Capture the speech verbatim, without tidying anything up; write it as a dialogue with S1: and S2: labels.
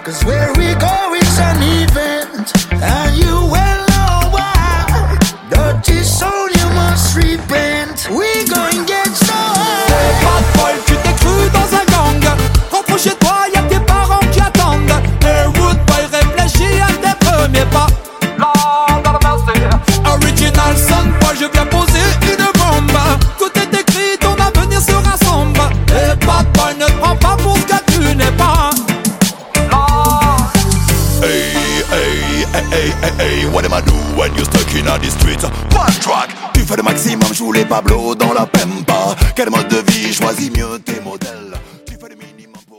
S1: Cause where we go it's an event, and you well know why. Dirty soul you must repent. We going get so high.
S2: Bad boy, tu t'es cru dans un gang. Rentre chez toi, y'a tes parents qui attendent. Hey Rude boy, réfléchis à tes premiers pas. Lord have mercy. Original son boy, je viens poser une bombe. Tout est écrit, ton avenir sera sombre. Et bad boy, ne te prends pas pour ce que tu n'es pas. Lord.
S3: Hey, hey, hey, hey, hey, hey, what am I do when you're stuck in the streets? One track, tu fais le maximum, joue les Pablo dans la Pempa. Quel mode de vie, choisis mieux tes modèles.